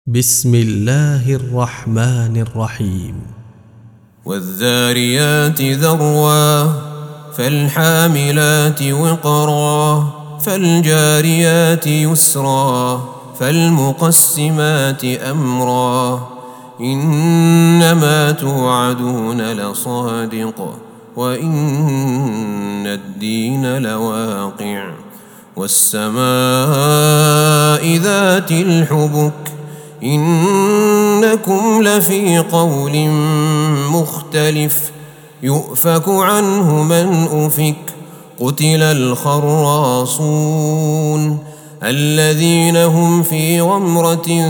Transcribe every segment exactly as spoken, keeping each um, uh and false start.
بسم الله الرحمن الرحيم. والذاريات ذروا فالحاملات وقرا فالجاريات يسرا فالمقسمات أمرا إنما توعدون لصادق وإن الدين لواقع والسماء ذات الحبك إنكم لفي قول مختلف يؤفك عنه من أفك قتل الخراصون الذين هم في غمرة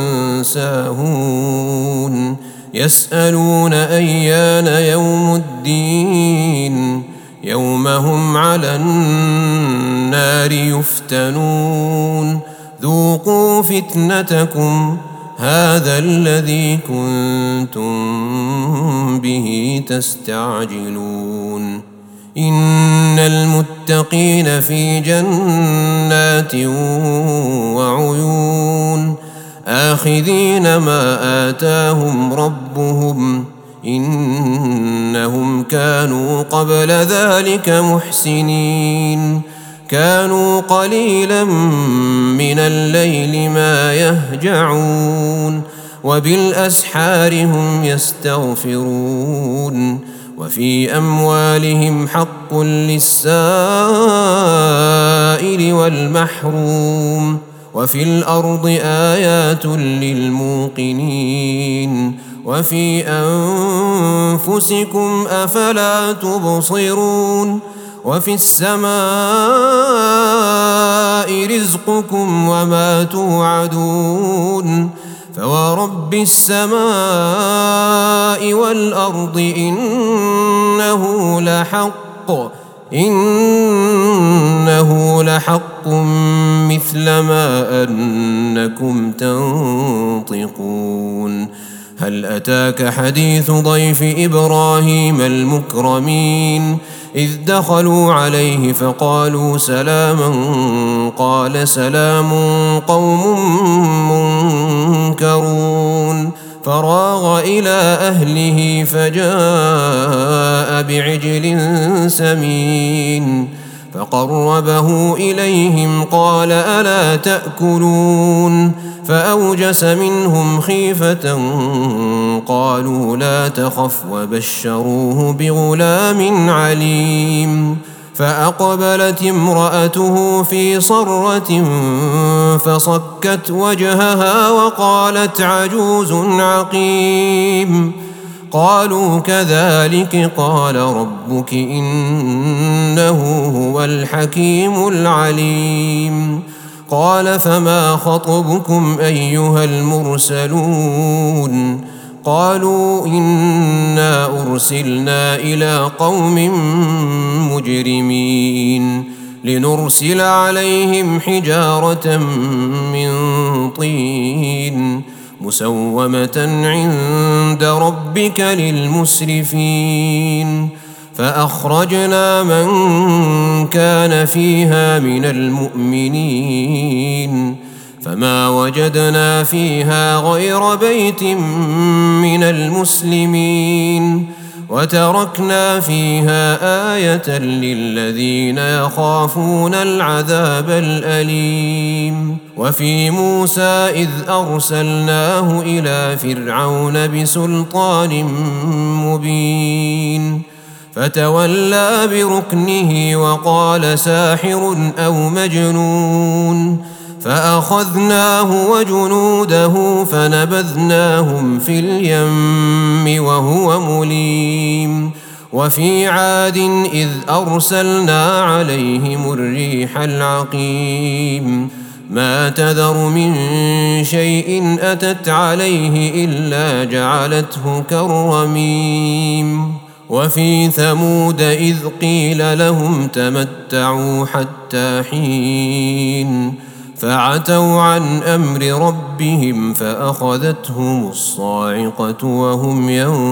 ساهون يسألون أيان يوم الدين يوم هم على النار يفتنون ذوقوا فتنتكم هذا الذي كنتم به تستعجلون إن المتقين في جنات وعيون آخذين ما آتاهم ربهم إنهم كانوا قبل ذلك محسنين كانوا قليلا من الليل ما يهجعون وبالأسحار هم يستغفرون وفي أموالهم حق للسائل والمحروم وفي الأرض آيات للموقنين وفي أنفسكم أفلا تبصرون وفي السماء رزقكم وما توعدون فورب السماء والأرض إنه لحق إنه لحق مثل ما أنكم تنطقون هل أتاك حديث ضيف إبراهيم المكرمين إذ دخلوا عليه فقالوا سلاما قال سلام قوم منكرون فراغ إلى أهله فجاء بعجل سمين فقربه إليهم قال ألا تأكلون فأوجس منهم خيفة قالوا لا تخف وبشروه بغلام عليم فأقبلت امرأته في صرة فصكت وجهها وقالت عجوز عقيم قالوا كذلك قال ربك إنه هو الحكيم العليم قال فما خطبكم أيها المرسلون قالوا إنا أرسلنا إلى قوم مجرمين لنرسل عليهم حجارة من طين مسومة عند ربك للمسرفين فأخرجنا من كان فيها من المؤمنين فما وجدنا فيها غير بيت من المسلمين وتركنا فيها آية للذين يخافون العذاب الأليم وفي موسى إذ أرسلناه إلى فرعون بسلطان مبين فتولى بركنه وقال ساحر أو مجنون فأخذناه وجنوده فنبذناهم في اليم وهو مليم وفي عاد إذ أرسلنا عليهم الريح العقيم ما تذر من شيء أتت عليه إلا جعلته كالرميم وفي ثمود إذ قيل لهم تمتعوا حتى حين فعتوا عن أمر ربهم فأخذتهم الصاعقة وهم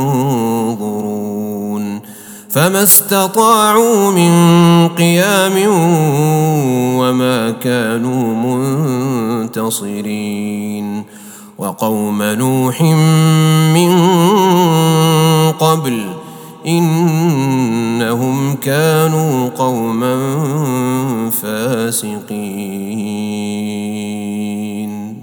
ينظرون فما استطاعوا من قيام وما كانوا منتصرين وقوم نوح من قبل إنهم كانوا قوما فاسقين.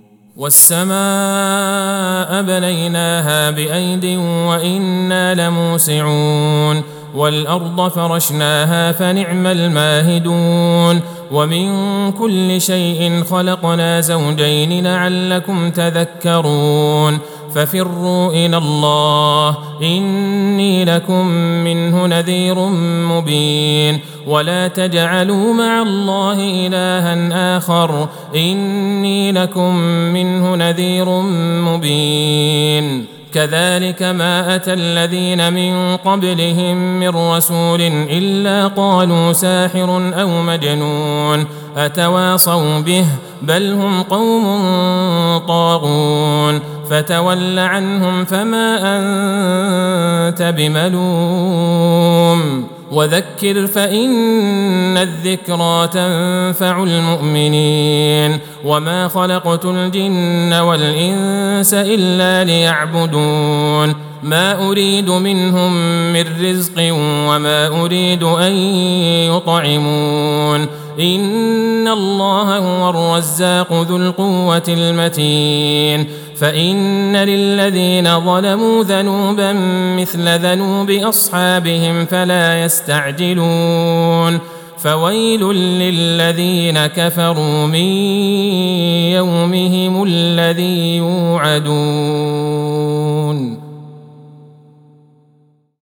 والسماء بنيناها بأيد وإنا لموسعون والأرض فرشناها فنعم الماهدون ومن كل شيء خلقنا زوجين لعلكم تذكرون ففروا إلى الله إني لكم منه نذير مبين ولا تجعلوا مع الله إلها آخر إني لكم منه نذير مبين كذلك ما أتى الذين من قبلهم من رسول إلا قالوا ساحر أو مجنون أتواصوا به بل هم قوم طاغون فتول عنهم فما أنت بملوم وذكر فإن الذكرى تنفع المؤمنين وما خلقت الجن والإنس إلا ليعبدون ما أريد منهم من رزق وما أريد أن يطعمون إن الله هو الرزاق ذو القوة المتين فإن للذين ظلموا ذنوبا مثل ذنوب أصحابهم فلا يستعجلون فويل للذين كفروا من يومهم الذي يوعدون.